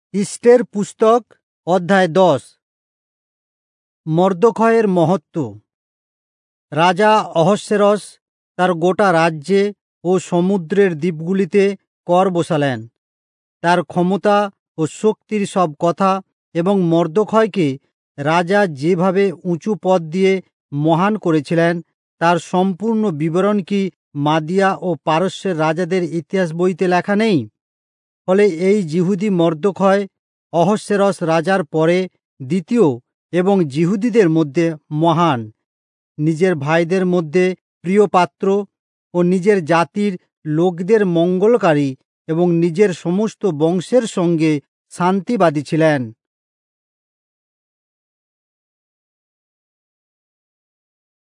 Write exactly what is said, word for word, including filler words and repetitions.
ইস্টের পুস্তক অধ্যায় দশ। মর্দখয়ের মহত্ব। রাজা অহস্যেরস তার গোটা রাজ্যে ও সমুদ্রের দ্বীপগুলিতে কর বসালেন। তার ক্ষমতা ও শক্তির সব কথা এবং মর্দখয়কে রাজা যেভাবে উঁচু পদ দিয়ে মহান করেছিলেন তার সম্পূর্ণ বিবরণ কি মাদিয়া ও পারস্যের রাজাদের ইতিহাস বইতে লেখা নেই? ফলে এই যিহুদি মর্দখয় অহস্যেরস রাজার পরে দ্বিতীয় এবং যিহুদিদের মধ্যে মহান, নিজের ভাইদের মধ্যে প্রিয় পাত্র ও নিজের জাতির লোকদের মঙ্গলকারী এবং নিজের সমস্ত বংশের সঙ্গে শান্তিবাদী ছিলেন।